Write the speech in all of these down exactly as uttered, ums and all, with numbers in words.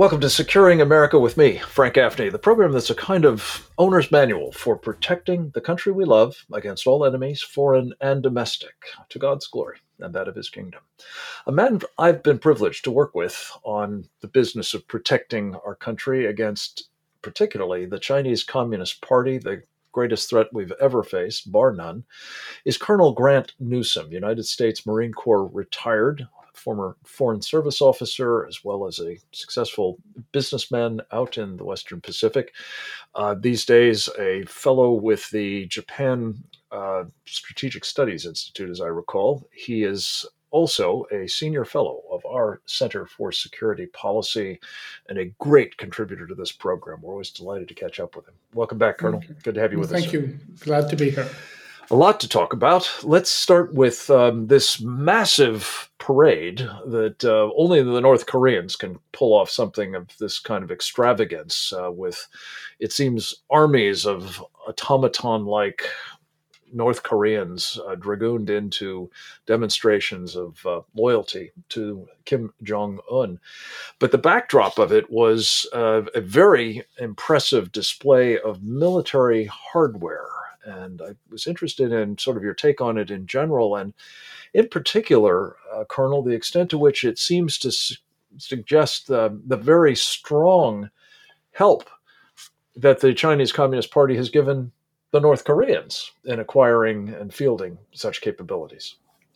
Welcome to Securing America with me, Frank Gaffney, the program that's a kind of owner's manual for protecting the country we love against all enemies, foreign and domestic, to God's glory and that of his kingdom. A man I've been privileged to work with on the business of protecting our country against particularly the Chinese Communist Party, the greatest threat we've ever faced, bar none, is Colonel Grant Newsom, United States Marine Corps retired, former Foreign Service officer, as well as a successful businessman out in the Western Pacific. Uh, these days, a fellow with the Japan uh, Strategic Studies Institute, as I recall. He is also a senior fellow of our Center for Security Policy and a great contributor to this program. We're always delighted to catch up with him. Welcome back, Colonel. Okay. Good to have you well, with us. Thank you. Glad to be here. A lot to talk about. Let's start with um, this massive parade that uh, only the North Koreans can pull off something of this kind of extravagance uh, with, it seems, armies of automaton-like North Koreans uh, dragooned into demonstrations of uh, loyalty to Kim Jong-un. But the backdrop of it was uh, a very impressive display of military hardware. And I was interested in sort of your take on it in general, and in particular, uh, Colonel, the extent to which it seems to su- suggest the, the very strong help that the Chinese Communist Party has given the North Koreans in acquiring and fielding such capabilities.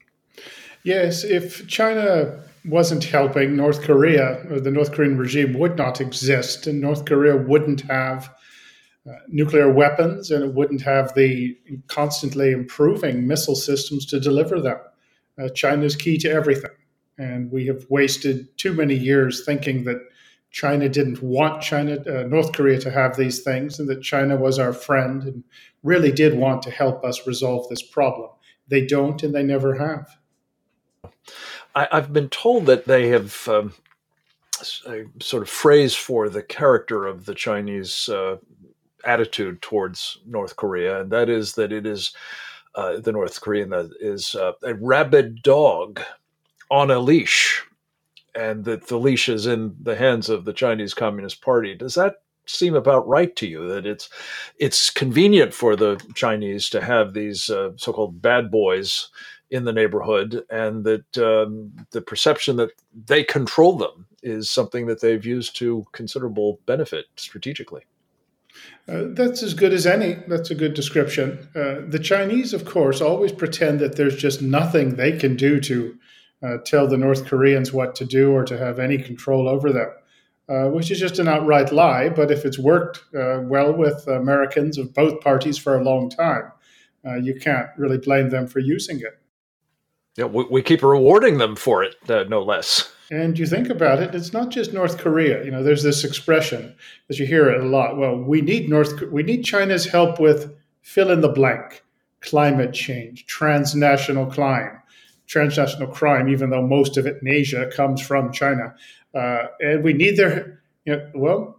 Yes, if China wasn't helping North Korea, or the North Korean regime would not exist, and North Korea wouldn't have uh, nuclear weapons, and it wouldn't have the constantly improving missile systems to deliver them. Uh, China is key to everything, and we have wasted too many years thinking that China didn't want China, uh, North Korea to have these things, and that China was our friend and really did want to help us resolve this problem. They don't, and they never have. I, I've been told that they have um, a sort of phrase for the character of the Chinese uh, attitude towards North Korea, and that is that it is uh, the North Korean that is uh, a rabid dog on a leash, and that the leash is in the hands of the Chinese Communist Party. Does that seem about right to you, that it's it's convenient for the Chinese to have these uh, so-called bad boys in the neighborhood, and that um, the perception that they control them is something that they've used to considerable benefit strategically? Uh, that's as good as any. That's a good description. Uh, the Chinese, of course, always pretend that there's just nothing they can do to uh, tell the North Koreans what to do or to have any control over them, uh, which is just an outright lie. But if it's worked uh, well with Americans of both parties for a long time, uh, you can't really blame them for using it. Yeah, we, we keep rewarding them for it, uh, no less. And you think about it, it's not just North Korea. You know, there's this expression that you hear it a lot. Well, we need North, we need China's help with fill in the blank, climate change, transnational crime, transnational crime, even though most of it in Asia comes from China. Uh, and we need their, you know, well,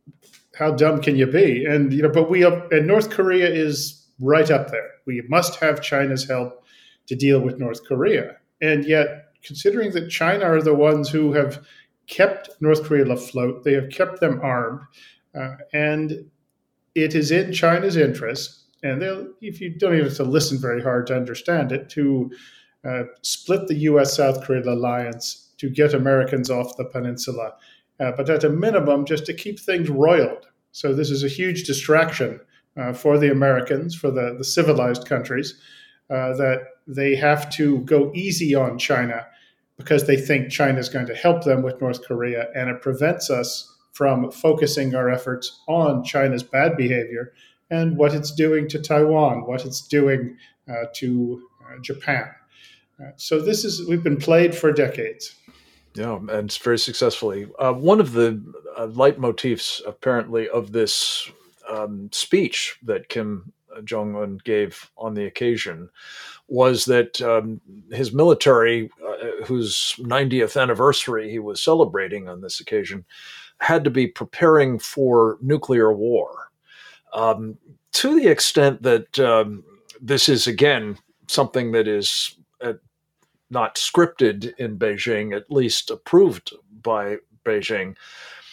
how dumb can you be? And, you know, but we, and North Korea is right up there. We must have China's help to deal with North Korea. And yet, considering that China are the ones who have kept North Korea afloat, they have kept them armed, uh, and it is in China's interest, and they'll, if you don't even have to listen very hard to understand it, to uh, split the U S-South Korea alliance, to get Americans off the peninsula, uh, but at a minimum, just to keep things roiled. So this is a huge distraction uh, for the Americans, for the, the civilized countries, uh, that they have to go easy on China because they think China is going to help them with North Korea, and it prevents us from focusing our efforts on China's bad behavior and what it's doing to Taiwan, what it's doing uh, to uh, Japan. Uh, so this is, we've been played for decades. Yeah, and it's very successfully. Uh, one of the uh, leitmotifs, apparently, of this um, speech that Kim Jong-un gave on the occasion was that um, his military, uh, whose ninetieth anniversary he was celebrating on this occasion, had to be preparing for nuclear war. Um, to the extent that um, this is, again, something that is uh, not scripted in Beijing, at least approved by Beijing,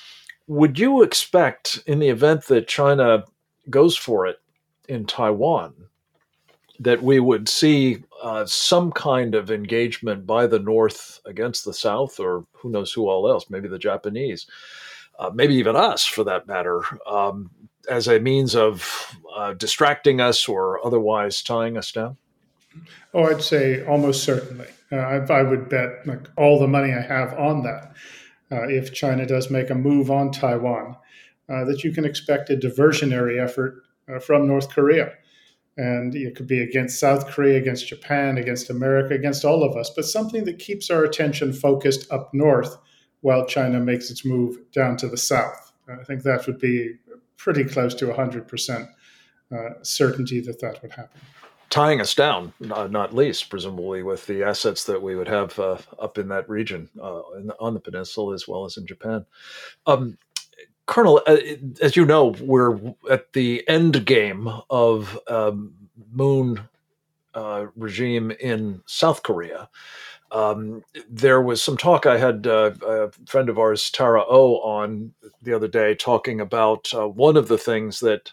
would you expect, in the event that China goes for it in Taiwan, that we would see uh, some kind of engagement by the North against the South, or who knows who all else, maybe the Japanese, uh, maybe even us for that matter, um, as a means of uh, distracting us or otherwise tying us down? Oh, I'd say almost certainly. Uh, I, I would bet like all the money I have on that. Uh, if China does make a move on Taiwan, uh, that you can expect a diversionary effort uh, from North Korea. And it could be against South Korea, against Japan, against America, against all of us, but something that keeps our attention focused up north while China makes its move down to the south. I think that would be pretty close to one hundred percent uh, certainty that that would happen. Tying us down, uh, not least, presumably, with the assets that we would have uh, up in that region, uh, in the, on the peninsula as well as in Japan. Um, Colonel, uh, as you know, we're at the end game of um, Moon uh, regime in South Korea. Um, there was some talk. I had uh, a friend of ours, Tara Oh, on the other day talking about uh, one of the things that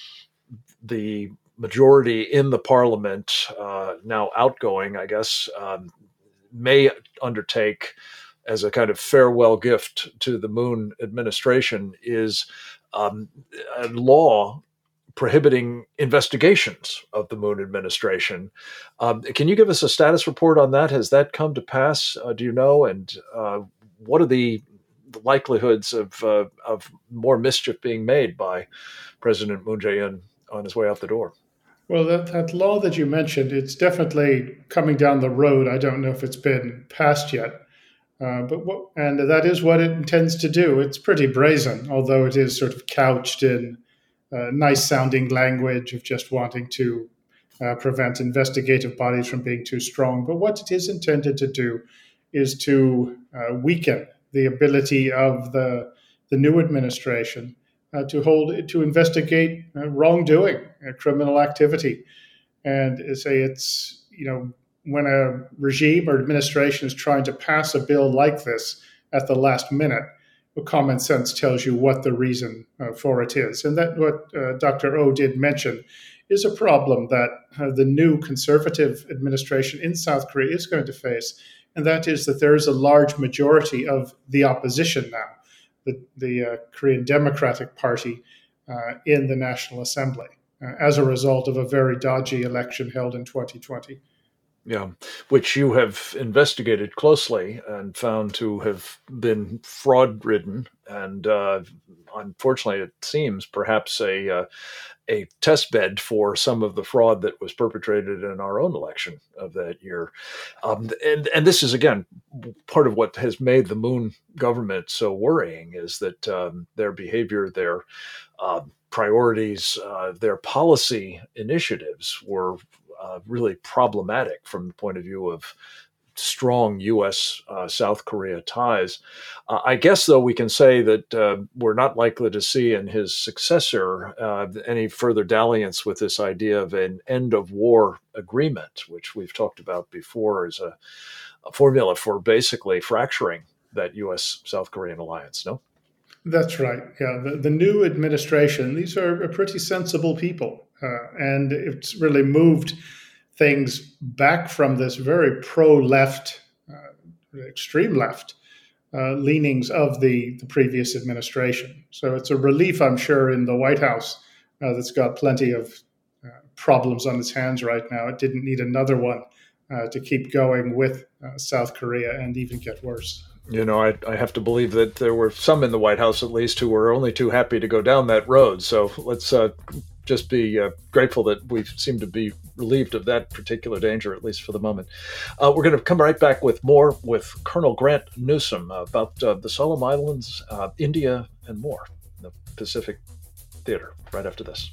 the majority in the parliament, uh, now outgoing, I guess, um, may undertake as a kind of farewell gift to the Moon administration is um, a law prohibiting investigations of the Moon administration. Um, can you give us a status report on that? Has that come to pass? Uh, do you know? And uh, what are the likelihoods of uh, of more mischief being made by President Moon Jae-in on his way out the door? Well, that, that law that you mentioned, it's definitely coming down the road. I don't know if it's been passed yet. Uh, but what, and that is what it intends to do. It's pretty brazen, although it is sort of couched in uh, nice-sounding language of just wanting to uh, prevent investigative bodies from being too strong. But what it is intended to do is to uh, weaken the ability of the the new administration uh, to hold to investigate uh, wrongdoing, uh, criminal activity, and say it's you know. when a regime or administration is trying to pass a bill like this at the last minute, well, common sense tells you what the reason uh, for it is. And that what uh, Doctor Oh did mention is a problem that uh, the new conservative administration in South Korea is going to face. And that is that there is a large majority of the opposition now, the, the uh, Korean Democratic Party uh, in the National Assembly, uh, as a result of a very dodgy election held in twenty twenty. Yeah, which you have investigated closely and found to have been fraud-ridden, and uh, unfortunately, it seems perhaps a uh, a test bed for some of the fraud that was perpetrated in our own election of that year. Um, and and this is again part of what has made the Moon government so worrying is that um, their behavior, their uh, priorities, uh, their policy initiatives were Uh, really problematic from the point of view of strong U S uh, South Korea ties. Uh, I guess, though, we can say that uh, we're not likely to see in his successor uh, any further dalliance with this idea of an end of war agreement, which we've talked about before as a, a formula for basically fracturing that U S South Korean alliance, no? That's right. Yeah, the, the new administration, these are pretty sensible people. Uh, and it's really moved things back from this very pro-left, uh, extreme left uh, leanings of the, the previous administration. So it's a relief, I'm sure, in the White House uh, that's got plenty of uh, problems on its hands right now. It didn't need another one uh, to keep going with uh, South Korea and even get worse. You know, I, I have to believe that there were some in the White House, at least, who were only too happy to go down that road. So let's uh, just be uh, grateful that we seem to be relieved of that particular danger, at least for the moment. Uh, we're going to come right back with more with Colonel Grant Newsome about uh, the Solemn Islands, uh, India, and more in the Pacific Theater right after this.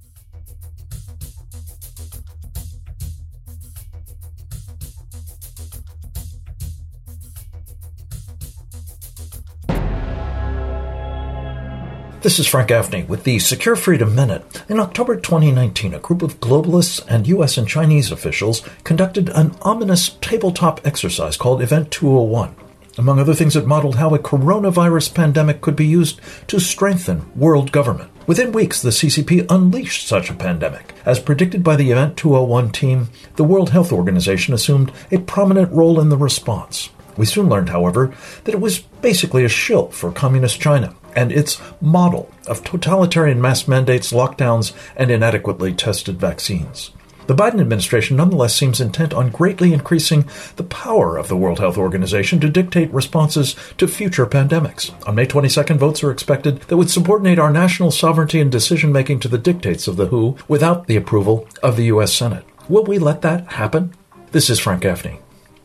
This is Frank Gaffney with the Secure Freedom Minute. In October twenty nineteen, a group of globalists and U S and Chinese officials conducted an ominous tabletop exercise called Event two oh one. Among other things, it modeled how a coronavirus pandemic could be used to strengthen world government. Within weeks, the C C P unleashed such a pandemic. As predicted by the Event two oh one team, the World Health Organization assumed a prominent role in the response. We soon learned, however, that it was basically a shill for Communist China and its model of totalitarian mass mandates, lockdowns, and inadequately tested vaccines. The Biden administration nonetheless seems intent on greatly increasing the power of the World Health Organization to dictate responses to future pandemics. On May twenty-second, votes are expected that would subordinate our national sovereignty and decision-making to the dictates of the W H O without the approval of the U S Senate. Will we let that happen? This is Frank Gaffney.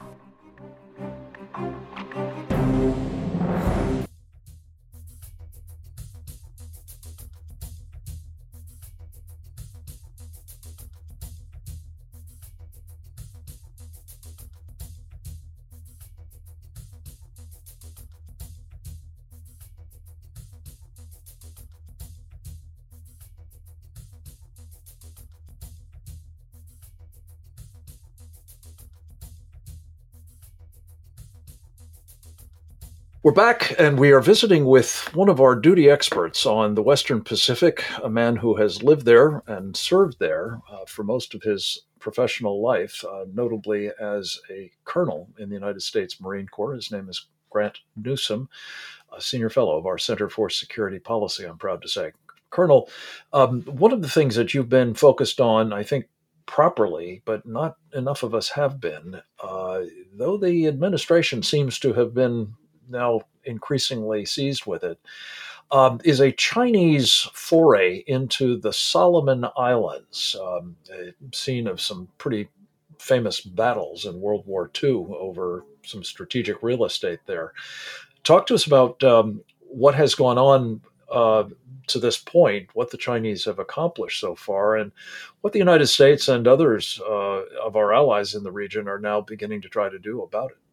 We're back, and we are visiting with one of our duty experts on the Western Pacific, a man who has lived there and served there uh, for most of his professional life, uh, notably as a colonel in the United States Marine Corps. His name is Grant Newsome, a senior fellow of our Center for Security Policy, I'm proud to say. Colonel, um, one of the things that you've been focused on, I think, properly, but not enough of us have been, uh, though the administration seems to have been now increasingly seized with it, um, is a Chinese foray into the Solomon Islands, um, a scene of some pretty famous battles in World War Two over some strategic real estate there. Talk to us about um, what has gone on uh, to this point, what the Chinese have accomplished so far, and what the United States and others uh, of our allies in the region are now beginning to try to do about it.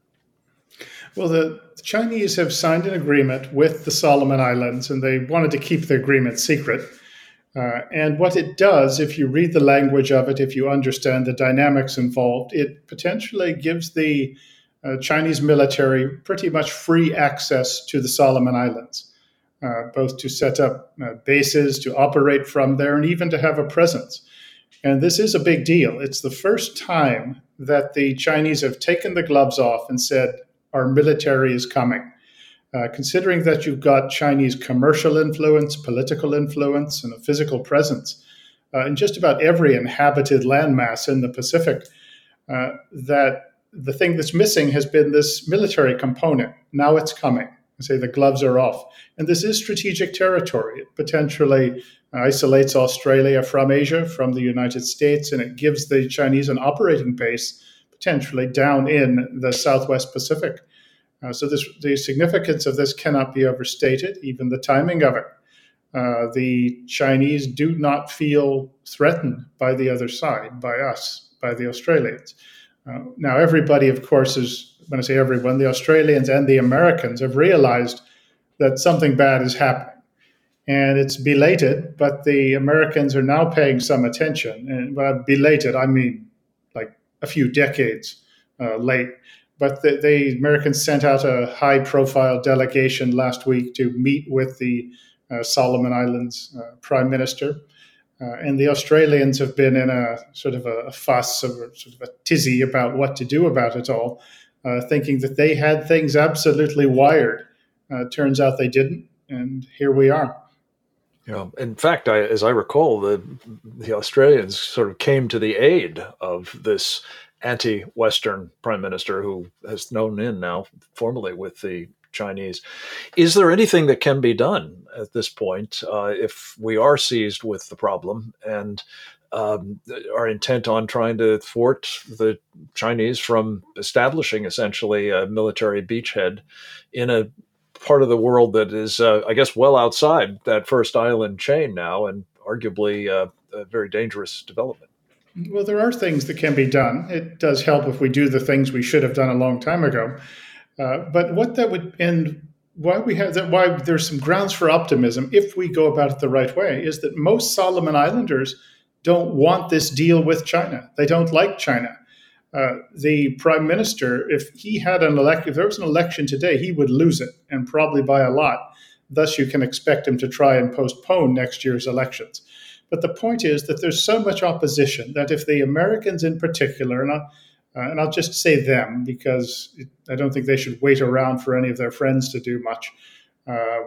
Well, the Chinese have signed an agreement with the Solomon Islands, and they wanted to keep the agreement secret. Uh, and what it does, if you read the language of it, if you understand the dynamics involved, it potentially gives the uh, Chinese military pretty much free access to the Solomon Islands, uh, both to set up uh, bases, to operate from there, and even to have a presence. And this is a big deal. It's the first time that the Chinese have taken the gloves off and said, our military is coming. Uh, considering that you've got Chinese commercial influence, political influence, and a physical presence uh, in just about every inhabited landmass in the Pacific, uh, that the thing that's missing has been this military component. Now it's coming. I say the gloves are off. And this is strategic territory. It potentially isolates Australia from Asia, from the United States, and it gives the Chinese an operating base potentially down in the Southwest Pacific. Uh, so this, the significance of this cannot be overstated, even the timing of it. Uh, the Chinese do not feel threatened by the other side, by us, by the Australians. Uh, now, everybody, of course, is, when I say everyone, the Australians and the Americans have realized that something bad is happening. And it's belated, but the Americans are now paying some attention. And by belated, I mean like a few decades uh, late. But the, the Americans sent out a high-profile delegation last week to meet with the uh, Solomon Islands uh, Prime Minister. Uh, and the Australians have been in a sort of a, a fuss, or sort of a tizzy about what to do about it all, uh, thinking that they had things absolutely wired. Uh, turns out they didn't, and here we are. You know, in fact, I, as I recall, the the Australians sort of came to the aid of this anti-Western prime minister who has known in now formally with the Chinese. Is there anything that can be done at this point uh, if we are seized with the problem and um, are intent on trying to thwart the Chinese from establishing essentially a military beachhead in a part of the world that is, uh, I guess, well outside that first island chain now, and arguably uh, a very dangerous development? Well, there are things that can be done. It does help if we do the things we should have done a long time ago. Uh, but what that would, and why we have that, why there's some grounds for optimism if we go about it the right way, is that most Solomon Islanders don't want this deal with China. They don't like China. Uh, the prime minister, if he had an elect, if there was an election today, he would lose it, and probably by a lot. Thus, you can expect him to try and postpone next year's elections. But the point is that there's so much opposition that if the Americans in particular, and I'll, uh, and I'll just say them because it, I don't think they should wait around for any of their friends to do much, uh,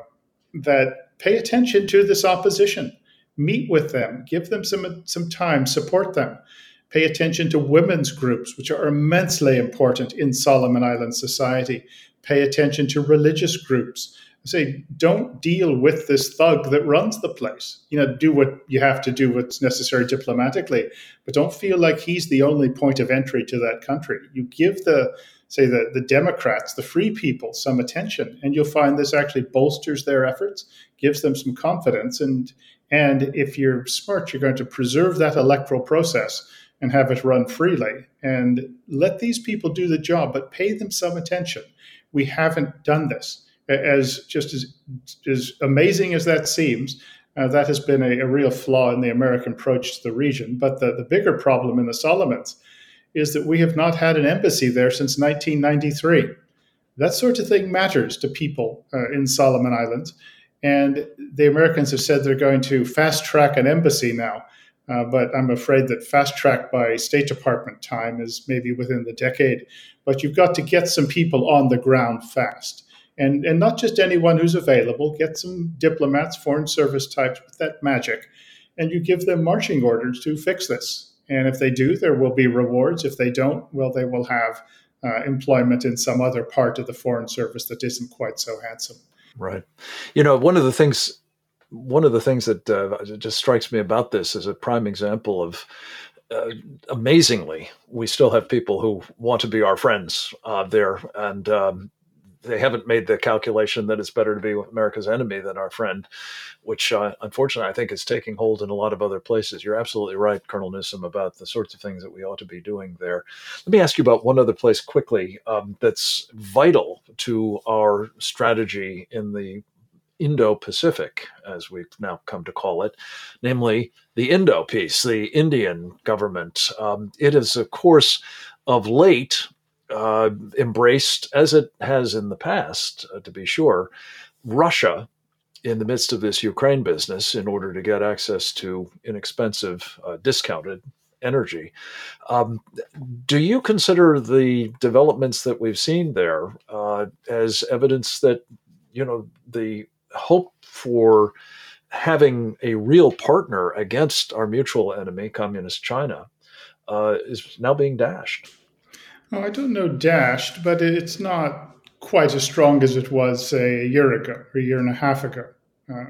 that pay attention to this opposition, meet with them, give them some, some time, support them. Pay attention to women's groups, which are immensely important in Solomon Island society. Pay attention to religious groups. I say, don't deal with this thug that runs the place. You know, do what you have to do, what's necessary diplomatically, but don't feel like he's the only point of entry to that country. You give the, say, the, the Democrats, the free people, some attention, and you'll find this actually bolsters their efforts, gives them some confidence, and and if you're smart, you're going to preserve that electoral process and have it run freely, and let these people do the job, but pay them some attention. We haven't done this. As just as, as amazing as that seems, uh, that has been a, a real flaw in the American approach to the region. But the, the bigger problem in the Solomons is that we have not had an embassy there since nineteen ninety-three. That sort of thing matters to people uh, in Solomon Islands. And the Americans have said they're going to fast track an embassy now. Uh, but I'm afraid that fast track by State Department time is maybe within the decade. But you've got to get some people on the ground fast. And, and not just anyone who's available. Get some diplomats, foreign service types with that magic. And you give them marching orders to fix this. And if they do, there will be rewards. If they don't, well, they will have uh, employment in some other part of the foreign service that isn't quite so handsome. Right. You know, one of the things... One of the things that uh, just strikes me about this is a prime example of, uh, amazingly, we still have people who want to be our friends uh, there, and um, they haven't made the calculation that it's better to be America's enemy than our friend, which uh, unfortunately I think is taking hold in a lot of other places. You're absolutely right, Colonel Newsom, about the sorts of things that we ought to be doing there. Let me ask you about one other place quickly um, that's vital to our strategy in the Indo-Pacific, as we've now come to call it, namely the Indo piece, the Indian government. Um, it is, of course, of late uh, embraced, as it has in the past, uh, to be sure, Russia in the midst of this Ukraine business in order to get access to inexpensive, uh, discounted energy. Um, do you consider the developments that we've seen there uh, as evidence that, you know, the hope for having a real partner against our mutual enemy, Communist China, uh, is now being dashed? Oh, I don't know dashed, but it's not quite as strong as it was, say, a year ago or a year and a half ago. Uh,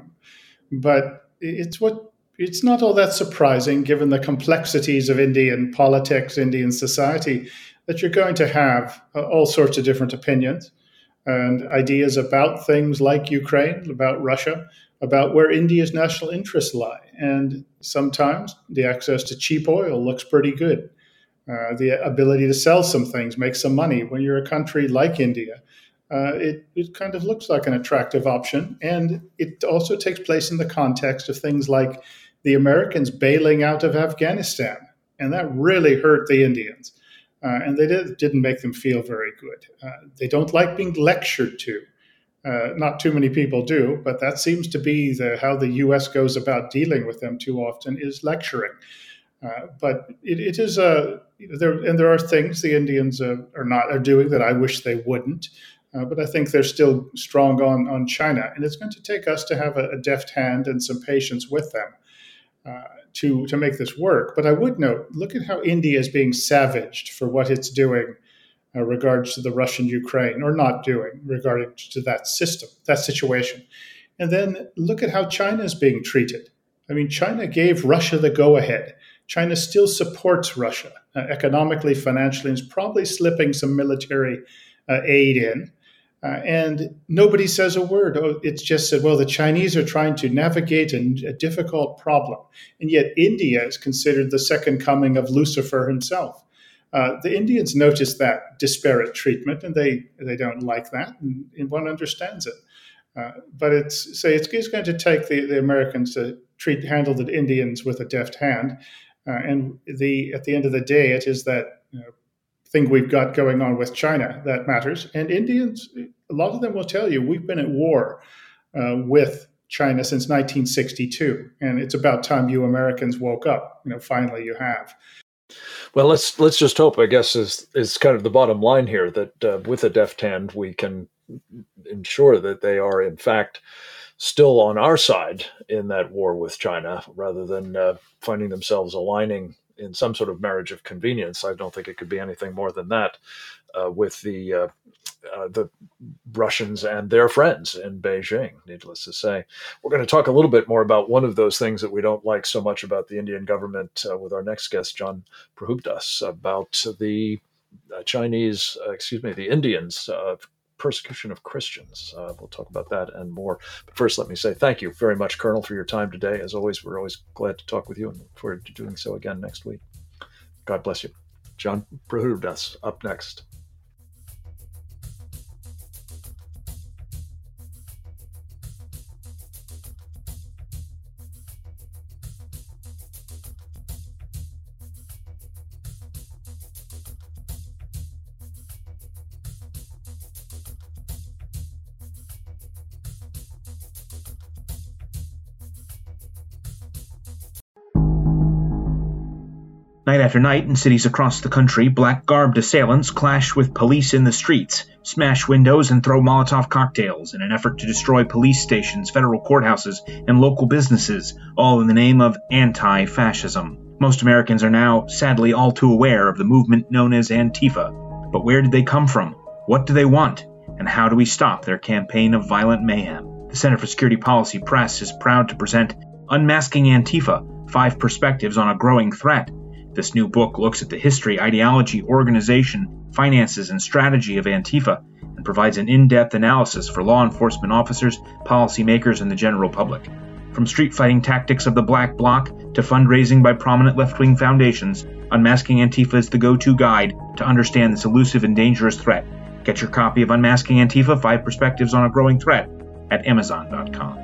but it's what it's not all that surprising, given the complexities of Indian politics, Indian society, that you're going to have uh, all sorts of different opinions and ideas about things like Ukraine, about Russia, about where India's national interests lie. And sometimes the access to cheap oil looks pretty good. Uh, the ability to sell some things, make some money. When you're a country like India, uh, it, it kind of looks like an attractive option. And it also takes place in the context of things like the Americans bailing out of Afghanistan. And that really hurt the Indians. Uh, and they did, didn't make them feel very good. Uh, they don't like being lectured to. Uh, not too many people do, but that seems to be the, how the U S goes about dealing with them too often, is lecturing. Uh, but it, it is a you know, there, and there are things the Indians uh, are not are doing that I wish they wouldn't. Uh, but I think they're still strong on on China, and it's going to take us to have a, a deft hand and some patience with them uh, to to make this work. But I would note, look at how India is being savaged for what it's doing uh, regards to the Russian Ukraine, or not doing regarding to that system, that situation. And then look at how China is being treated. I mean, China gave Russia the go-ahead. China still supports Russia uh, economically, financially, and is probably slipping some military uh, aid in. Uh, and nobody says a word. Oh, it's just said, well, the Chinese are trying to navigate a, a difficult problem. And yet India is considered the second coming of Lucifer himself. Uh, the Indians notice that disparate treatment, and they, they don't like that, and, and one understands it. Uh, but it's say it's, it's going to take the, the Americans to treat handle the Indians with a deft hand. Uh, and the at the end of the day, it is that you know, thing we've got going on with China that matters. And Indians, a lot of them will tell you, we've been at war uh, with China since nineteen sixty-two, and it's about time you Americans woke up. You know, finally you have. Well, let's let's just hope, I guess, is is kind of the bottom line here, that uh, with a deft hand we can ensure that they are in fact still on our side in that war with China, rather than uh, finding themselves aligning in some sort of marriage of convenience. I don't think it could be anything more than that uh, with the uh, uh, the Russians and their friends in Beijing, needless to say. We're going to talk a little bit more about one of those things that we don't like so much about the Indian government uh, with our next guest, John Prabhudas, about the uh, Chinese, uh, excuse me, the Indians' uh, persecution of Christians. Uh, we'll talk about that and more. But first, let me say thank you very much, Colonel, for your time today. As always, we're always glad to talk with you, and look forward to doing so again next week. God bless you. John Prabhudas, up next. Night after night, in cities across the country, black-garbed assailants clash with police in the streets, smash windows, and throw Molotov cocktails in an effort to destroy police stations, federal courthouses, and local businesses, all in the name of anti-fascism. Most Americans are now, sadly, all too aware of the movement known as Antifa. But where did they come from? What do they want? And how do we stop their campaign of violent mayhem? The Center for Security Policy Press is proud to present Unmasking Antifa, Five Perspectives on a Growing Threat. This new book looks at the history, ideology, organization, finances, and strategy of Antifa and provides an in-depth analysis for law enforcement officers, policymakers, and the general public. From street-fighting tactics of the Black Bloc to fundraising by prominent left-wing foundations, Unmasking Antifa is the go-to guide to understand this elusive and dangerous threat. Get your copy of Unmasking Antifa, Five Perspectives on a Growing Threat at amazon dot com.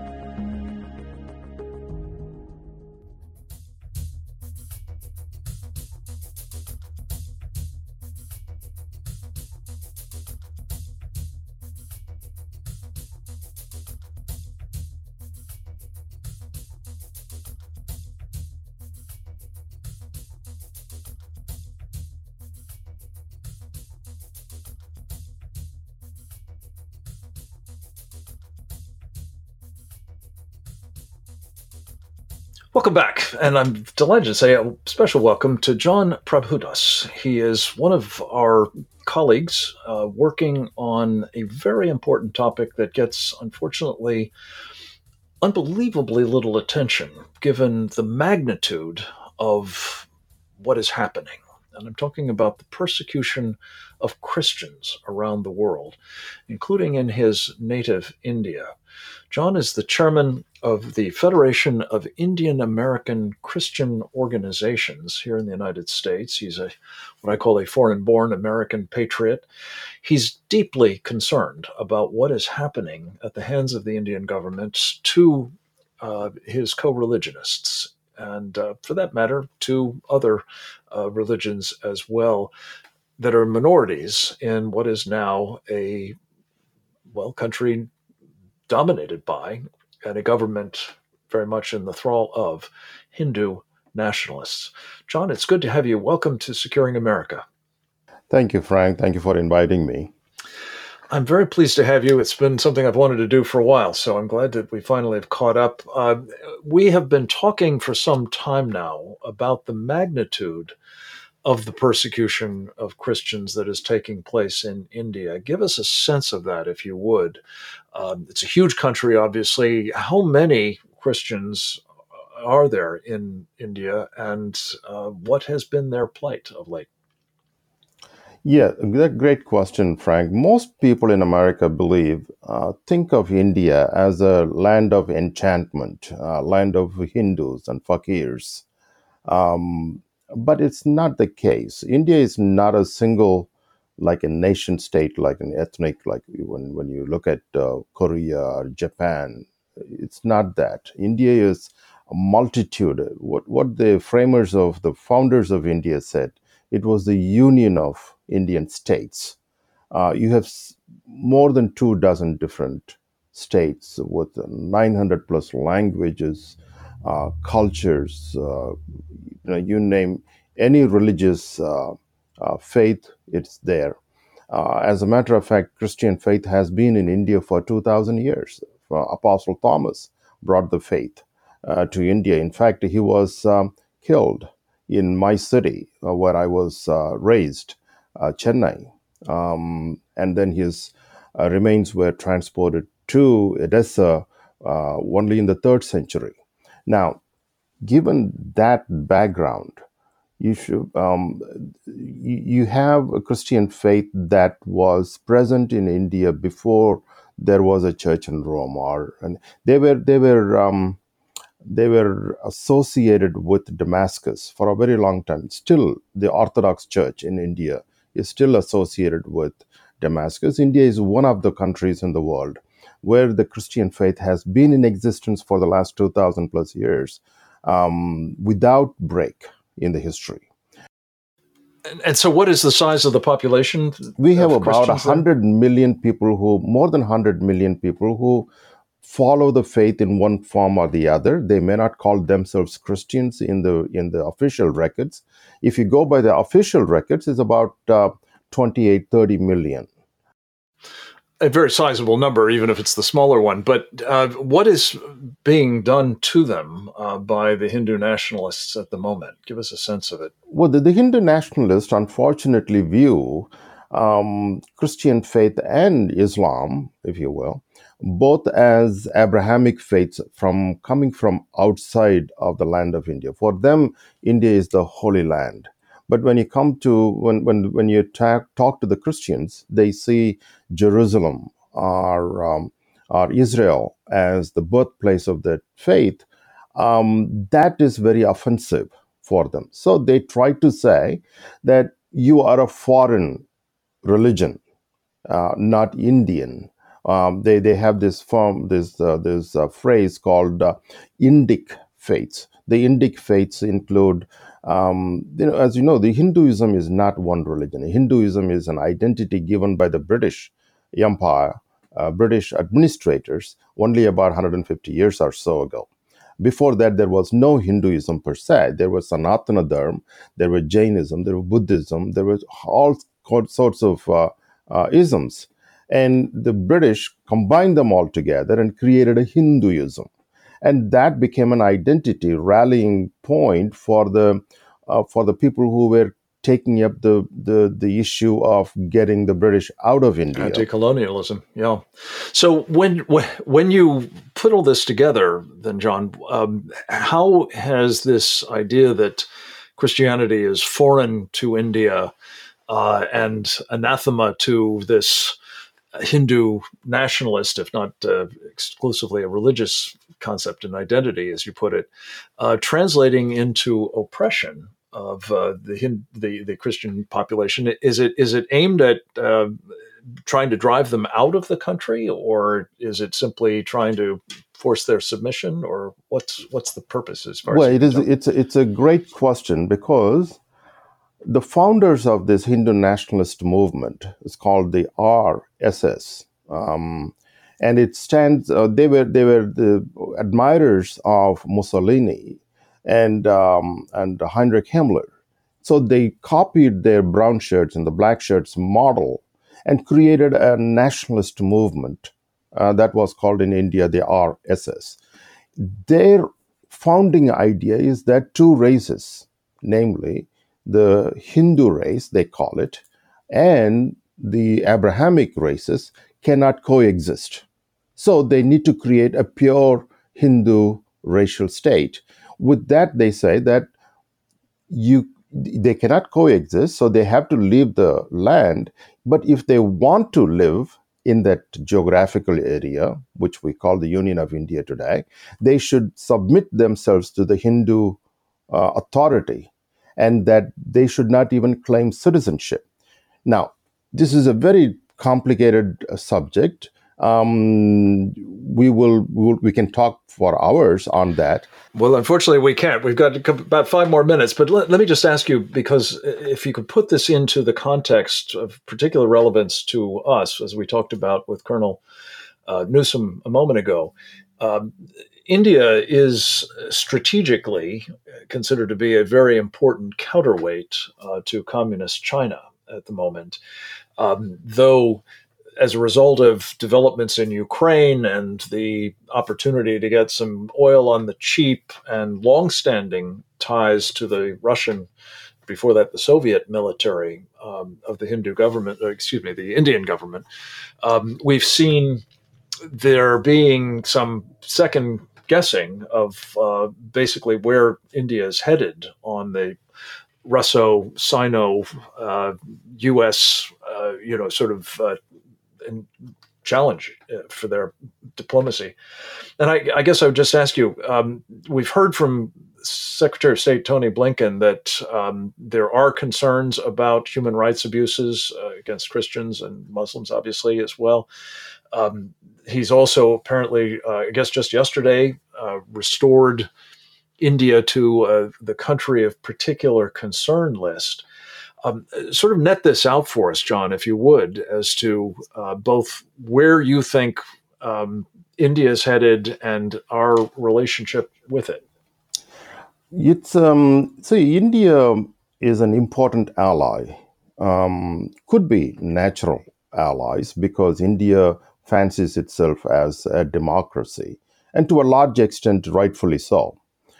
Welcome back, and I'm delighted to say a special welcome to John Prabhudas. He is one of our colleagues uh, working on a very important topic that gets, unfortunately, unbelievably little attention, given the magnitude of what is happening. And I'm talking about the persecution of Christians around the world, including in his native India. John is the chairman of the Federation of Indian American Christian Organizations here in the United States. He's a what I call a foreign-born American patriot. He's deeply concerned about what is happening at the hands of the Indian government to uh, his co-religionists, and uh, for that matter, to other uh, religions as well, that are minorities in what is now a, well, country dominated by, and a government very much in the thrall of, Hindu nationalists. John, it's good to have you. Welcome to Securing America. Thank you, Frank. Thank you for inviting me. I'm very pleased to have you. It's been something I've wanted to do for a while, so I'm glad that we finally have caught up. Uh, we have been talking for some time now about the magnitude of the persecution of Christians that is taking place in India. Give us a sense of that, if you would. Um, it's a huge country, obviously. How many Christians are there in India, and uh, what has been their plight of late? Yeah, great question, Frank. Most people in America believe, uh, think of India as a land of enchantment, a land of Hindus and fakirs. Um, but it's not the case. India is not a single, like a nation state, like an ethnic, like when, when you look at uh, Korea or Japan, it's not that. India is a multitude. What, what the framers of, the founders of India said, it was the union of Indian states. Uh, you have s- more than two dozen different states with nine hundred plus languages, uh, cultures, uh, you know, you name any religious uh, uh, faith, it's there. Uh, as a matter of fact, Christian faith has been in India for two thousand years. Uh, Apostle Thomas brought the faith uh, to India. In fact, he was um, killed in my city uh, where I was uh, raised, uh, Chennai. Um, and then his uh, remains were transported to Edessa uh, only in the third century. Now, given that background, you should um, you you have a Christian faith that was present in India before there was a church in Rome, or and they were they were um, they were associated with Damascus for a very long time. Still, the Orthodox Church in India is still associated with Damascus. India is one of the countries in the world where the Christian faith has been in existence for the last two thousand plus years um, without break in the history. And, and so, what is the size of the population? We have of about Christians there? one hundred million people who, more than one hundred million people who follow the faith in one form or the other. They may not call themselves Christians in the in the official records. If you go by the official records, it's about uh, twenty-eight, thirty million. A very sizable number, even if it's the smaller one. But uh, what is being done to them uh, by the Hindu nationalists at the moment? Give us a sense of it. Well, the, the Hindu nationalists unfortunately view um, Christian faith and Islam, if you will, both as Abrahamic faiths from coming from outside of the land of India. For them, India is the Holy Land. But when you come to when when when you talk, talk to the Christians, they see Jerusalem or um, or Israel as the birthplace of their faith. Um, that is very offensive for them. So they try to say that you are a foreign religion, uh, not Indian. Um, they they have this form this uh, this uh, phrase called uh, Indic faiths. The Indic faiths include, um, you know, as you know, the Hinduism is not one religion. Hinduism is an identity given by the British Empire, uh, British administrators, only about one hundred fifty years or so ago. Before that, there was no Hinduism per se. There was Sanatana Dharma, there was Jainism, there was Buddhism, there was all sorts of uh, uh, isms. And the British combined them all together and created a Hinduism. And that became an identity rallying point for the uh, for the people who were taking up the, the the issue of getting the British out of India. Anti-colonialism, yeah. So when when you put all this together, then John, um, how has this idea that Christianity is foreign to India uh, and anathema to this Hindu nationalist, if not uh, exclusively a religious concept and identity, as you put it, uh, translating into oppression of uh, the, Hind- the the Christian population? Is it is it aimed at uh, trying to drive them out of the country, or is it simply trying to force their submission, or what's what's the purpose as far Well, as you it can is. tell? It's a, it's a great question because the founders of this Hindu nationalist movement is called the R S S, um, and it stands. Uh, they were they were the admirers of Mussolini and um, and Heinrich Himmler. So they copied their brown shirts and the black shirts model and created a nationalist movement uh, that was called in India the R S S. Their founding idea is that two races, namely the Hindu race, they call it, and the Abrahamic races cannot coexist. So they need to create a pure Hindu racial state. With that, they say that you they cannot coexist, so they have to leave the land. But if they want to live in that geographical area, which we call the Union of India today, they should submit themselves to the Hindu uh, authority, and that they should not even claim citizenship. Now, this is a very complicated uh, subject. Um, we will, we will we can talk for hours on that. Well, unfortunately, we can't. We've got about five more minutes, but let, let me just ask you, because if you could put this into the context of particular relevance to us, as we talked about with Colonel uh, Newsom a moment ago, um, India is strategically considered to be a very important counterweight uh, to communist China at the moment, um, though as a result of developments in Ukraine and the opportunity to get some oil on the cheap and longstanding ties to the Russian, before that the Soviet military um, of the Hindu government, or excuse me, the Indian government, um, we've seen there being some second guessing of uh, basically where India is headed on the Russo-Sino uh, U S, uh, you know, sort of uh, and challenge for their diplomacy. And I, I guess I would just ask you, um, we've heard from Secretary of State Tony Blinken that um, there are concerns about human rights abuses uh, against Christians and Muslims, obviously, as well. Um, he's also apparently, uh, I guess just yesterday, uh, restored India to uh, the country of particular concern list. Um, sort of net this out for us, John, if you would, as to uh, both where you think um, India is headed and our relationship with it. It's um, see, India is an important ally, um, could be natural allies, because India fancies itself as a democracy, and to a large extent, rightfully so.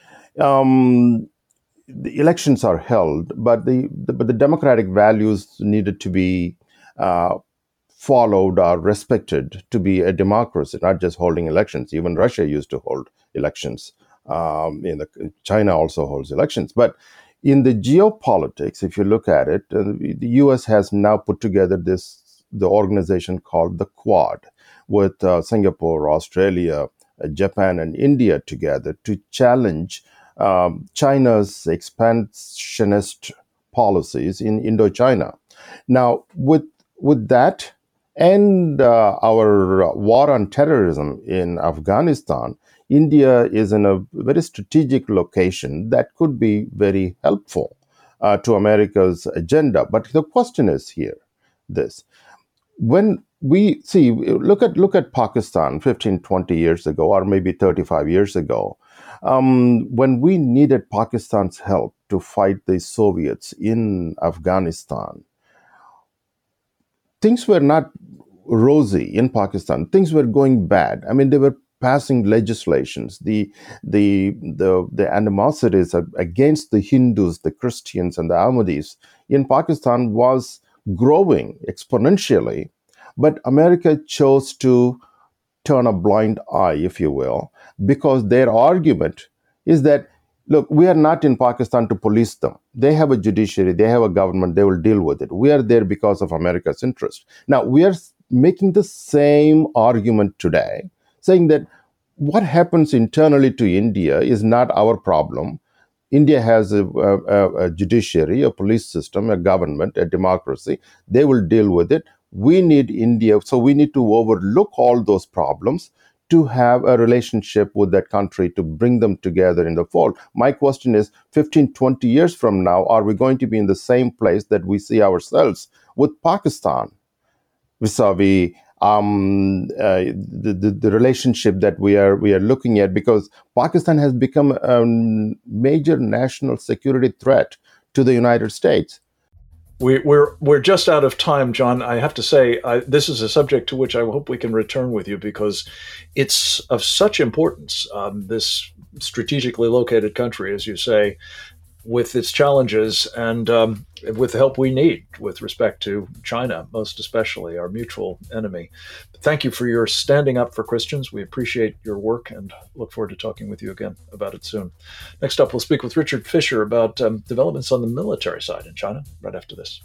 Um, The elections are held, but the, the but the democratic values needed to be uh, followed or respected to be a democracy, not just holding elections. Even Russia used to hold elections. Um, in the, China also holds elections. But in the geopolitics, if you look at it, uh, the U S has now put together this the organization called the Quad, with uh, Singapore, Australia, uh, Japan, and India together to challenge Um, China's expansionist policies in Indochina. Now, with with that and uh, our war on terrorism in Afghanistan, India is in a very strategic location that could be very helpful uh, to America's agenda. But the question is here, this. When we see, look at look at Pakistan fifteen, twenty years ago, or maybe thirty-five years ago, um, when we needed Pakistan's help to fight the Soviets in Afghanistan, things were not rosy in Pakistan. Things were going bad. I mean, they were passing legislations. The the the the animosities against the Hindus, the Christians, and the Ahmadis in Pakistan was growing exponentially, but America chose to turn a blind eye, if you will, because their argument is that, look, we are not in Pakistan to police them. They have a judiciary, they have a government, they will deal with it. We are there because of America's interest. Now, we are making the same argument today, saying that what happens internally to India is not our problem. India has a, a, a judiciary, a police system, a government, a democracy. They will deal with it. We need India. So we need to overlook all those problems to have a relationship with that country, to bring them together in the fold. My question is, fifteen, twenty years from now, are we going to be in the same place that we see ourselves with Pakistan vis-a-vis um, uh, the, the, the relationship that we are we are looking at? Because Pakistan has become a major national security threat to the United States. We, we're we're just out of time, John. I have to say, I, this is a subject to which I hope we can return with you, because it's of such importance. Um, this strategically located country, as you say, with its challenges and um, with the help we need with respect to China, most especially our mutual enemy. Thank you for your standing up for Christians. We appreciate your work and look forward to talking with you again about it soon. Next up, we'll speak with Richard Fisher about um, developments on the military side in China right after this.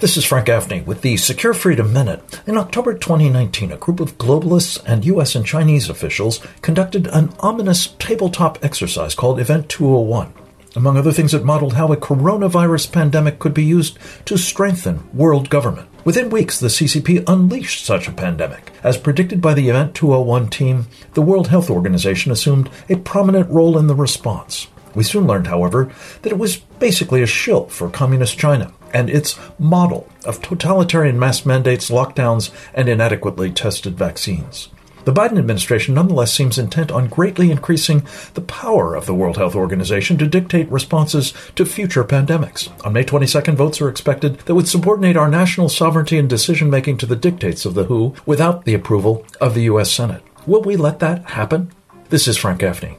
This is Frank Gaffney with the Secure Freedom Minute. In October twenty nineteen, a group of globalists and U S and Chinese officials conducted an ominous tabletop exercise called Event two oh one. Among other things, it modeled how a coronavirus pandemic could be used to strengthen world government. Within weeks, the C C P unleashed such a pandemic. As predicted by the Event two oh one team, the World Health Organization assumed a prominent role in the response. We soon learned, however, that it was basically a shill for Communist China and its model of totalitarian mass mandates, lockdowns, and inadequately tested vaccines. The Biden administration nonetheless seems intent on greatly increasing the power of the World Health Organization to dictate responses to future pandemics. On May twenty-second, votes are expected that would subordinate our national sovereignty and decision-making to the dictates of the W H O without the approval of the U S Senate. Will we let that happen? This is Frank Gaffney.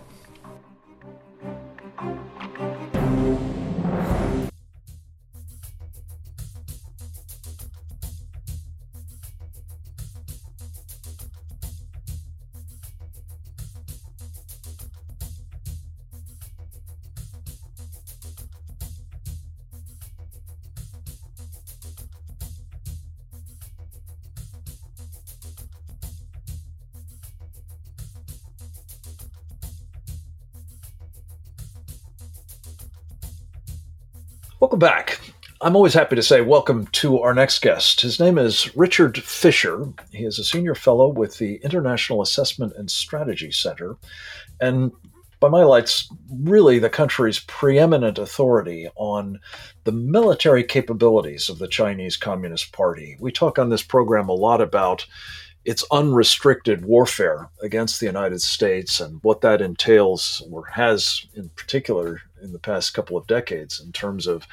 Welcome back. I'm always happy to say welcome to our next guest. His name is Richard Fisher. He is a senior fellow with the International Assessment and Strategy Center, and by my lights, really the country's preeminent authority on the military capabilities of the Chinese Communist Party. We talk on this program a lot about its unrestricted warfare against the United States and what that entails, or has in particular in the past couple of decades, in terms of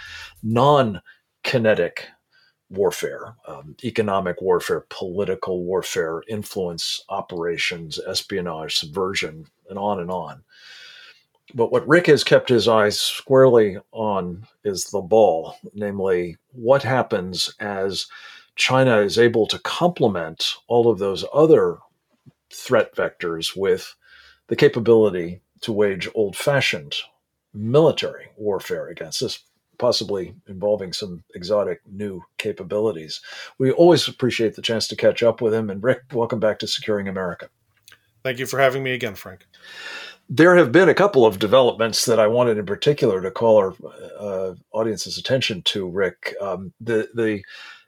non-kinetic warfare, um, economic warfare, political warfare, influence operations, espionage, subversion, and on and on. But what Rick has kept his eyes squarely on is the ball, namely what happens as China is able to complement all of those other threat vectors with the capability to wage old-fashioned military warfare against us, possibly involving some exotic new capabilities. We always appreciate the chance to catch up with him. And Rick, welcome back to Securing America. Thank you for having me again, Frank. There have been a couple of developments that I wanted in particular to call our uh, audience's attention to, Rick. Um, the the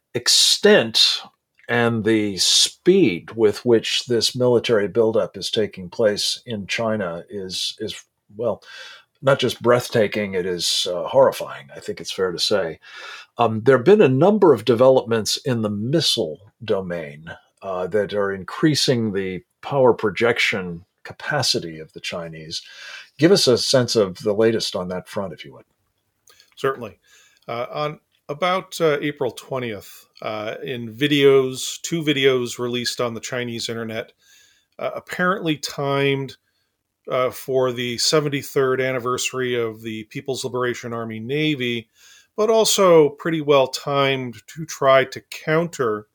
extent and the speed with which this military buildup is taking place in China is, is well, not just breathtaking, it is uh, horrifying, I think it's fair to say. Um, there have been a number of developments in the missile domain uh, that are increasing the power projection capacity of the Chinese. Give us a sense of the latest on that front, if you would. Certainly. Uh, on about uh, April twentieth, uh, in videos, two videos released on the Chinese internet, uh, apparently timed uh, for the seventy-third anniversary of the People's Liberation Army Navy, but also pretty well timed to try to counter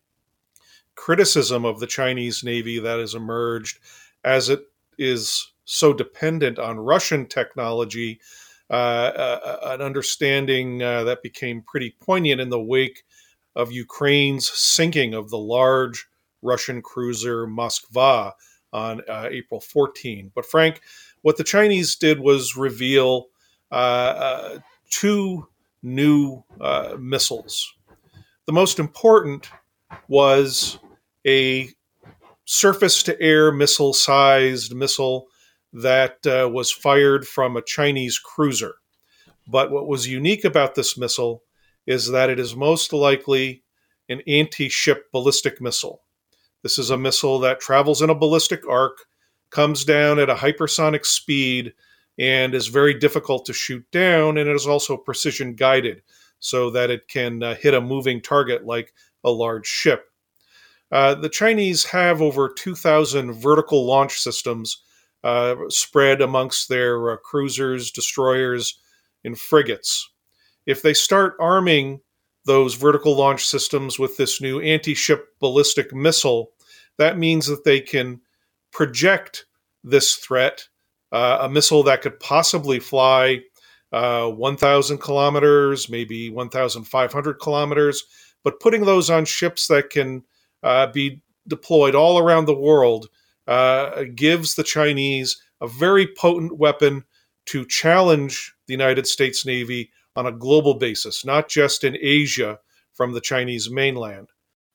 criticism of the Chinese Navy that has emerged as it is so dependent on Russian technology. Uh, uh, an understanding uh, that became pretty poignant in the wake of Ukraine's sinking of the large Russian cruiser Moskva on uh, April fourteenth. But Frank, what the Chinese did was reveal uh, uh, two new uh, missiles. The most important was a surface-to-air missile-sized missile that uh, was fired from a Chinese cruiser. But what was unique about this missile is that it is most likely an anti-ship ballistic missile. This is a missile that travels in a ballistic arc, comes down at a hypersonic speed, and is very difficult to shoot down, and it is also precision guided so that it can uh, hit a moving target like a large ship. Uh, the Chinese have over two thousand vertical launch systems uh, spread amongst their uh, cruisers, destroyers, and frigates. If they start arming those vertical launch systems with this new anti-ship ballistic missile, that means that they can project this threat, uh, a missile that could possibly fly uh, one thousand kilometers, maybe one thousand five hundred kilometers, but putting those on ships that can uh, be deployed all around the world uh, gives the Chinese a very potent weapon to challenge the United States Navy on a global basis, not just in Asia from the Chinese mainland.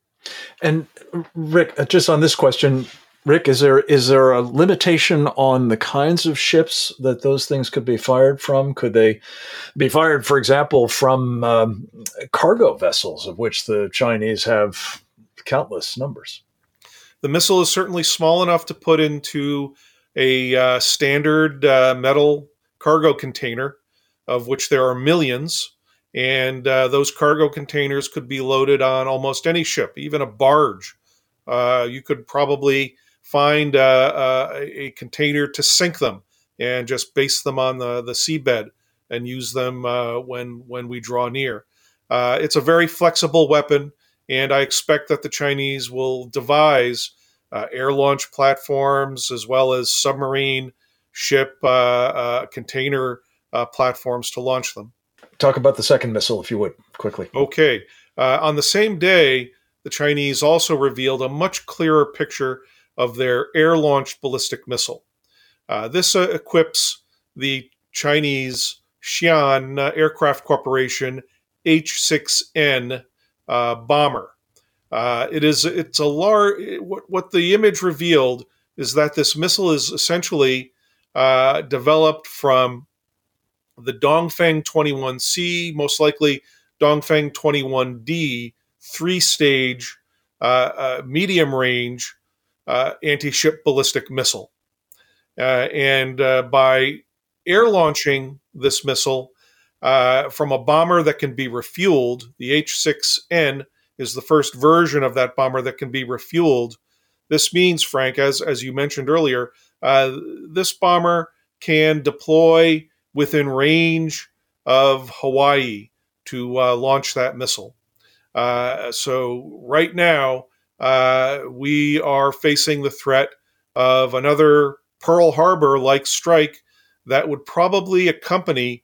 And Rick, just on this question, Rick, is there is there a limitation on the kinds of ships that those things could be fired from? Could they be fired, for example, from um, cargo vessels, of which the Chinese have countless numbers? The missile is certainly small enough to put into a uh, standard uh, metal cargo container, of which there are millions. And uh, those cargo containers could be loaded on almost any ship, even a barge. Uh, you could probably find uh, uh, a container to sink them and just base them on the, the seabed and use them uh, when, when we draw near. Uh, it's a very flexible weapon, and I expect that the Chinese will devise uh, air launch platforms as well as submarine ship uh, uh, container uh, platforms to launch them. Talk about the second missile, if you would, quickly. Okay. Uh, on the same day, the Chinese also revealed a much clearer picture of their air-launched ballistic missile. Uh, this uh, equips the Chinese Xi'an uh, Aircraft Corporation H six N uh, bomber. Uh, it is it's a large. What, what the image revealed is that this missile is essentially uh, developed from the Dongfeng twenty-one C, most likely Dongfeng twenty-one D, three-stage, uh, uh, medium-range uh, anti-ship ballistic missile. Uh, and uh, by air launching this missile uh, from a bomber that can be refueled, the H six N is the first version of that bomber that can be refueled. This means, Frank, as, as you mentioned earlier, uh, this bomber can deploy within range of Hawaii to uh, launch that missile. Uh, so right now, uh, we are facing the threat of another Pearl Harbor-like strike that would probably accompany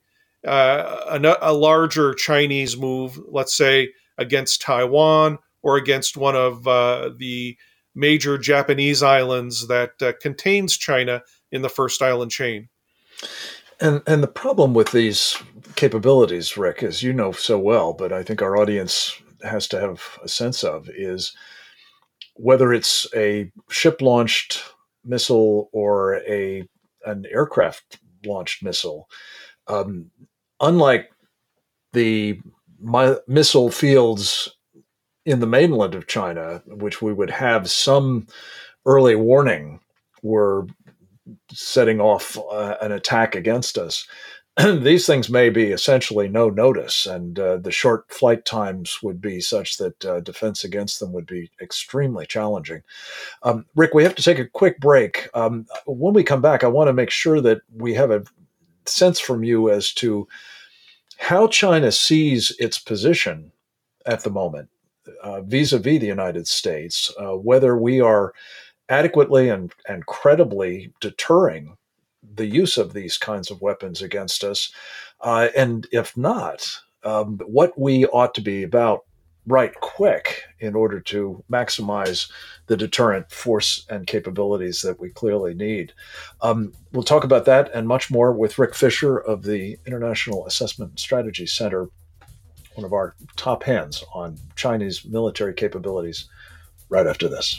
uh, a, a larger Chinese move, let's say, against Taiwan or against one of uh, the major Japanese islands that uh, contains China in the first island chain. And and the problem with these capabilities, Rick, as you know so well, but I think our audience has to have a sense of, is whether it's a ship-launched missile or a an aircraft-launched missile. Um, unlike the mi- missile fields in the mainland of China, which we would have some early warning were setting off uh, an attack against us. These things may be essentially no notice, and uh, the short flight times would be such that uh, defense against them would be extremely challenging. Um, Rick, we have to take a quick break. Um, when we come back, I want to make sure that we have a sense from you as to how China sees its position at the moment uh, vis-a-vis the United States, uh, whether we are adequately and, and credibly deterring the use of these kinds of weapons against us. Uh, and if not, um, what we ought to be about right quick in order to maximize the deterrent force and capabilities that we clearly need. Um, we'll talk about that and much more with Rick Fisher of the International Assessment and Strategy Center, one of our top hands on Chinese military capabilities, right after this.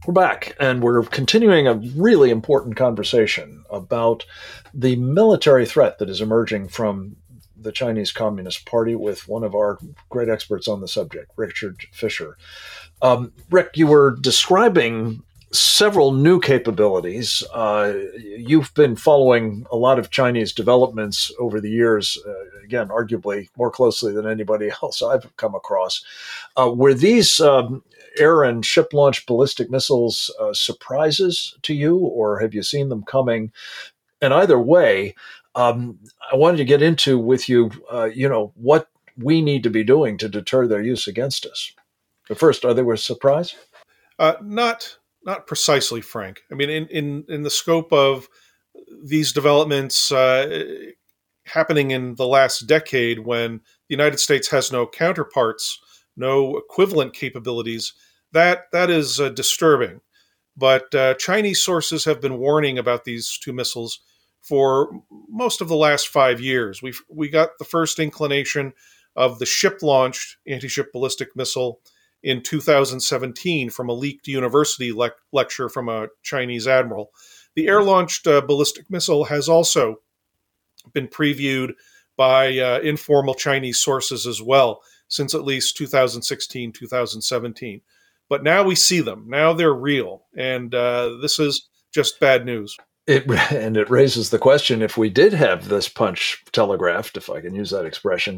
We're back, and we're continuing a really important conversation about the military threat that is emerging from the Chinese Communist Party with one of our great experts on the subject, Richard Fisher. Um, Rick, you were describing several new capabilities. Uh, you've been following a lot of Chinese developments over the years, uh, again, arguably more closely than anybody else I've come across. Uh, were these um, air and ship-launched ballistic missiles uh, surprises to you, or have you seen them coming? And either way, um, I wanted to get into with you, uh, you know, what we need to be doing to deter their use against us. But first, are they a surprise? Uh, not not precisely, Frank. I mean, in, in, in the scope of these developments uh, happening in the last decade, when the United States has no counterparts, no equivalent capabilities, that that is uh, disturbing. But uh, Chinese sources have been warning about these two missiles for most of the last five years. We we got the first inclination of the ship-launched anti-ship ballistic missile in two thousand seventeen from a leaked university le- lecture from a Chinese admiral. The air-launched uh, ballistic missile has also been previewed by uh, informal Chinese sources as well since at least two thousand sixteen, two thousand seventeen. But now we see them. Now they're real. And uh, this is just bad news. It, and it raises the question, if we did have this punch telegraphed, if I can use that expression,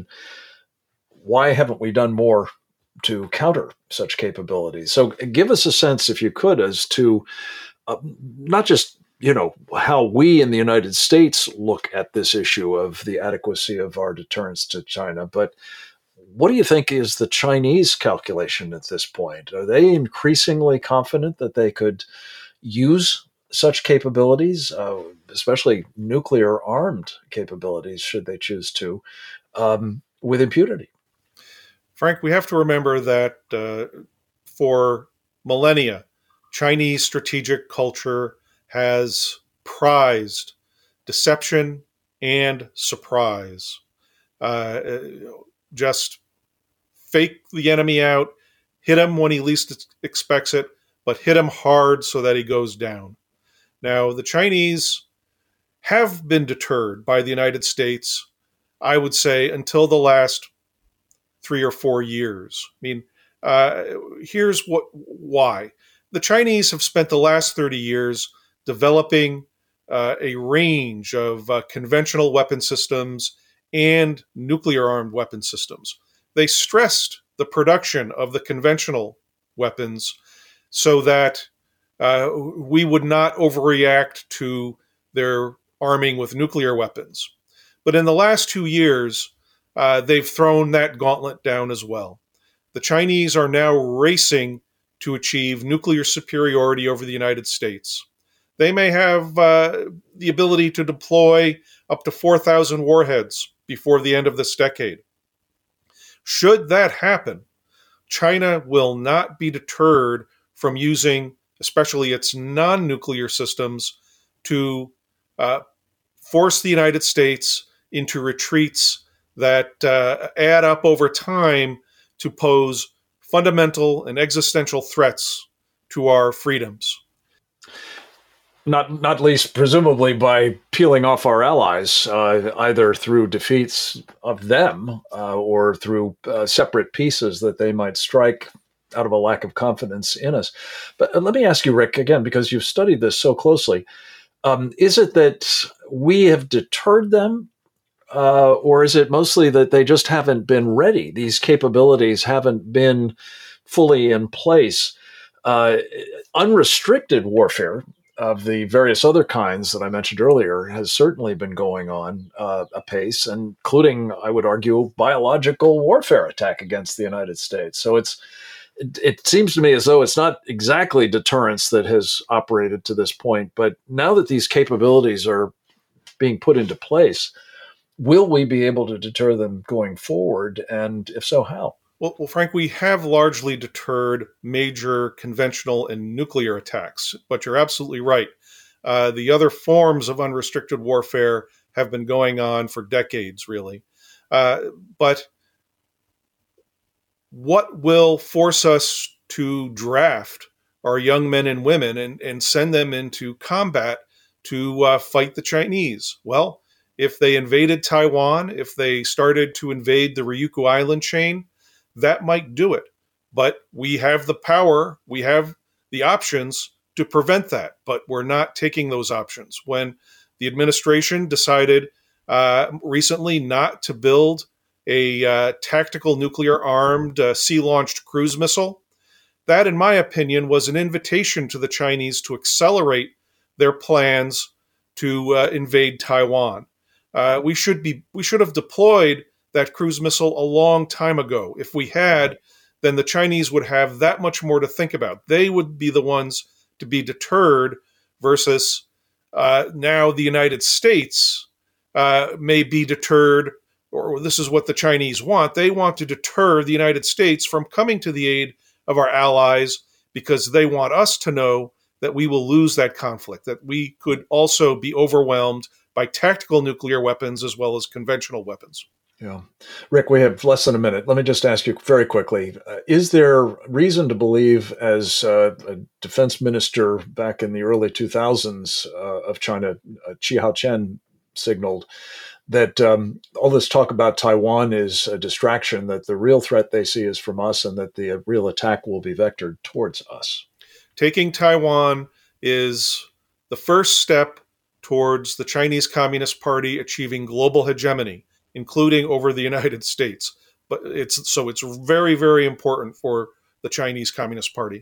why haven't we done more to counter such capabilities? So give us a sense, if you could, as to uh, not just, you know, how we in the United States look at this issue of the adequacy of our deterrence to China, but what do you think is the Chinese calculation at this point? Are they increasingly confident that they could use such capabilities, uh, especially nuclear-armed capabilities, should they choose to, um, with impunity? Frank, we have to remember that uh, for millennia, Chinese strategic culture has prized deception and surprise. Uh, just fake the enemy out, hit him when he least expects it, but hit him hard so that he goes down. Now, the Chinese have been deterred by the United States, I would say, until the last three or four years. I mean, uh, here's what why. The Chinese have spent the last thirty years developing uh, a range of uh, conventional weapon systems and nuclear-armed weapon systems. They stressed the production of the conventional weapons so that uh, we would not overreact to their arming with nuclear weapons. But in the last two years, uh, they've thrown that gauntlet down as well. The Chinese are now racing to achieve nuclear superiority over the United States. They may have uh, the ability to deploy up to four thousand warheads before the end of this decade. Should that happen, China will not be deterred from using, especially its non-nuclear systems, to uh, force the United States into retreats that uh, add up over time to pose fundamental and existential threats to our freedoms. Not not least, presumably, by peeling off our allies, uh, either through defeats of them uh, or through uh, separate pieces that they might strike out of a lack of confidence in us. But uh, let me ask you, Rick, again, because you've studied this so closely, um, is it that we have deterred them, uh, or is it mostly that they just haven't been ready? These capabilities haven't been fully in place. Uh, unrestricted warfare of the various other kinds that I mentioned earlier has certainly been going on uh, apace, including, I would argue, biological warfare attack against the United States. So it's it, it seems to me as though it's not exactly deterrence that has operated to this point, but now that these capabilities are being put into place, will we be able to deter them going forward? And if so, how? Well, well, Frank, we have largely deterred major conventional and nuclear attacks, but you're absolutely right. Uh, the other forms of unrestricted warfare have been going on for decades, really. Uh, but what will force us to draft our young men and women and, and send them into combat to uh, fight the Chinese. Well, if they invaded Taiwan, if they started to invade the Ryukyu Island chain, that might do it. But we have the power, we have the options to prevent that, but we're not taking those options. When the administration decided uh, recently not to build a uh, tactical nuclear-armed uh, sea-launched cruise missile, that, in my opinion, was an invitation to the Chinese to accelerate their plans to uh, invade Taiwan. Uh, we should be we should have deployed that cruise missile a long time ago. If we had, then the Chinese would have that much more to think about. They would be the ones to be deterred versus uh, now the United States uh, may be deterred, or this is what the Chinese want. They want to deter the United States from coming to the aid of our allies because they want us to know that we will lose that conflict, that we could also be overwhelmed by tactical nuclear weapons as well as conventional weapons. Yeah. Rick, we have less than a minute. Let me just ask you very quickly. Uh, is there reason to believe, as uh, a defense minister back in the early two thousands uh, of China, uh, Chi Hao-chen, signaled that um, all this talk about Taiwan is a distraction, that the real threat they see is from us and that the uh, real attack will be vectored towards us? Taking Taiwan is the first step towards the Chinese Communist Party achieving global hegemony, including over the United States. But it's so it's very, very important for the Chinese Communist Party.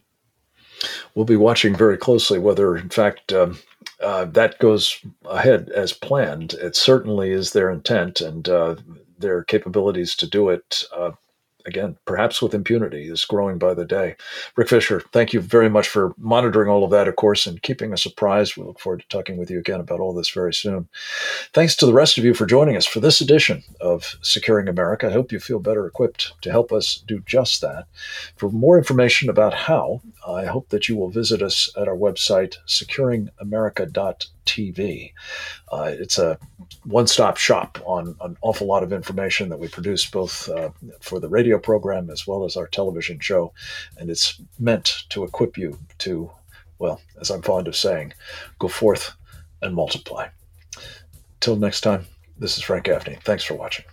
We'll be watching very closely whether, in fact, um, uh, that goes ahead as planned. It certainly is their intent, and uh, their capabilities to do it, uh, again, perhaps with impunity, is growing by the day. Rick Fisher, thank you very much for monitoring all of that, of course, and keeping us apprised. We look forward to talking with you again about all this very soon. Thanks to the rest of you for joining us for this edition of Securing America. I hope you feel better equipped to help us do just that. For more information about how, I hope that you will visit us at our website, securing america dot t v. Uh, it's a one-stop shop on an awful lot of information that we produce both uh, for the radio program as well as our television show. And it's meant to equip you to, well, as I'm fond of saying, go forth and multiply. Till next time, this is Frank Gaffney. Thanks for watching.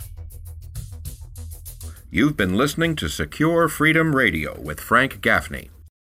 You've been listening to Secure Freedom Radio with Frank Gaffney.